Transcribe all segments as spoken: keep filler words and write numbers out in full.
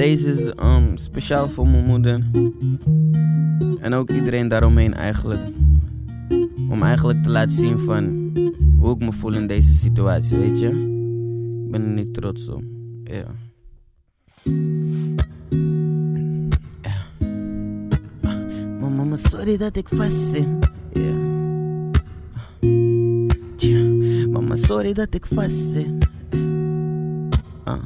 Deze is um, speciaal voor mijn moeder. En ook iedereen daaromheen eigenlijk. Om eigenlijk te laten zien van hoe ik me voel in deze situatie, weet je. Ik ben er niet trots op. Ja. Yeah. Yeah. Mama, sorry dat ik vast zit. Yeah. Yeah. Mama, sorry dat ik vast zit. Uh.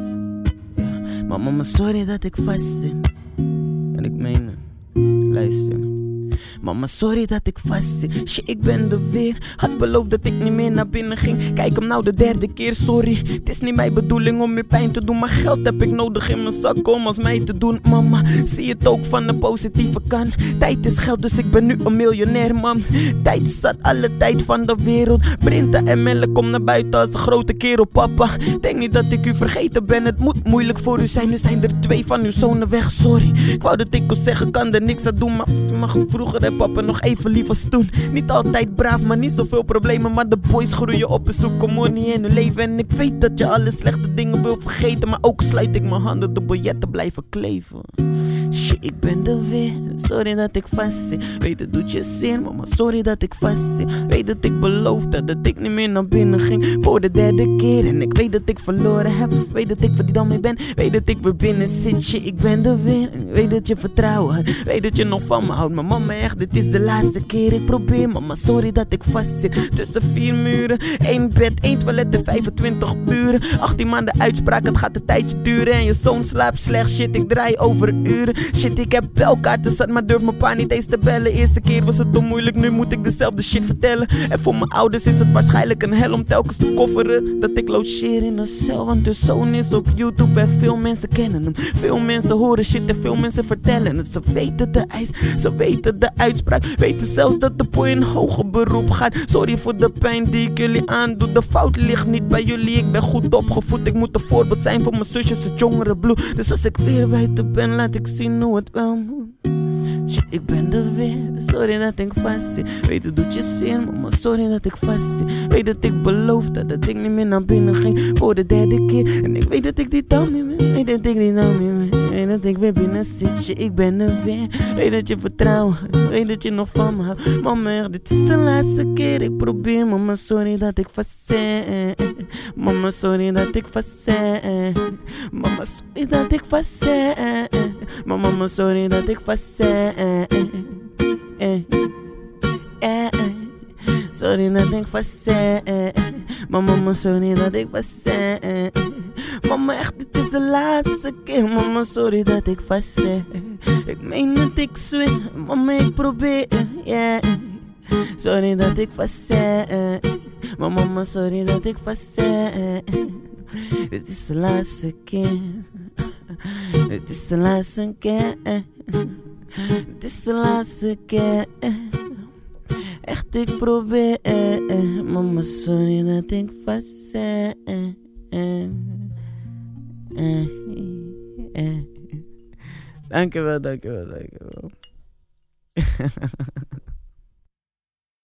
Yeah. Mama, sorry dat ik vast zit. En ik meen het. Luister. Mama, sorry dat ik vastzit. Shit, ik ben er weer. Had beloofd dat ik niet meer naar binnen ging. Kijk hem nou de derde keer, sorry. Het is niet mijn bedoeling om je pijn te doen, maar geld heb ik nodig in mijn zak om als mij te doen. Mama, zie het ook van de positieve kant. Tijd is geld, dus ik ben nu een miljonair, man. Tijd zat alle tijd van de wereld. Printen en melk, kom naar buiten als een grote kerel, papa. Denk niet dat ik u vergeten ben. Het moet moeilijk voor u zijn. Nu zijn er twee van uw zonen weg, sorry. Ik wou dat ik kon zeggen, kan er niks aan doen, maar, maar goed, vroeger heb papa nog even lief als toen. Niet altijd braaf, maar niet zoveel problemen. Maar de boys groeien op en zoeken money in hun leven. En ik weet dat je alle slechte dingen wil vergeten, maar ook sluit ik mijn handen, de biljetten blijven kleven. Shit, ik ben er weer. Sorry dat ik vastzit. Weet het doet je zin, mama, sorry dat ik vastzit. Weet dat ik beloofde dat ik niet meer naar binnen ging voor de derde keer. En ik weet dat ik verloren heb. Weet dat ik voor die dan mee ben. Weet dat ik weer binnen zit. Shit, ik ben er weer. Weet dat je vertrouwen had. Weet dat je nog van me houdt. Maar mama, echt, dit is de laatste keer. Ik probeer, mama, sorry dat ik vastzit. Tussen vier muren, één bed, één toilet en vijfentwintig buren. achttien maanden uitspraak, het gaat een tijdje duren. En je zoon slaapt slecht, shit, ik draai over uren. Shit, ik heb belkaarten zat, maar durf mijn pa niet eens te bellen. Eerste keer was het te moeilijk, nu moet ik dezelfde shit vertellen. En voor mijn ouders is het waarschijnlijk een hel om telkens te kofferen dat ik logeer in een cel. Want de zoon is op YouTube en veel mensen kennen hem. Veel mensen horen shit en veel mensen vertellen het. Ze weten de eis, ze weten de uitspraak. Weten zelfs dat de boy in hoger beroep gaat. Sorry voor de pijn die ik jullie aandoe. De fout ligt niet bij jullie, ik ben goed opgevoed. Ik moet een voorbeeld zijn voor mijn zusjes, het jongere bloed. Dus als ik weer buiten ben, laat ik zien hoe het wel moet. Shit, ik ben er weer. Sorry dat ik vastzit. Weet het doet je zin, mama, sorry dat ik vastzit. Weet dat ik beloofde dat ik niet meer naar binnen ging voor de derde keer. En ik weet dat ik die dan niet meer. Weet dat ik die dan niet meer. Weet dat ik weer binnen zit. Shit, ik ben er weer. Weet dat je vertrouwen. Weet dat je nog van me houdt. Mama, dit is de laatste keer. Ik probeer, mama, sorry dat ik vastzit. Mama, sorry dat ik vastzit. Mama, sorry dat ik vastzit. Mama, sorry dat ik vastzit. Sorry dat ik vastzit. Mama, sorry dat ik vastzit. Mama, echt, dit is de laatste keer. Mama, sorry dat ik vastzit. Ik meen dat ik swing. Mama, ik probeer, yeah. Sorry dat ik vastzit. Mama, sorry dat ik vastzit. Dit is de laatste keer. Dit is de laatste keer. Dit is de laatste keer. Echt, ik probeer. Mama, sorry dat ik vastzit. Dankjewel, dankjewel, dankjewel.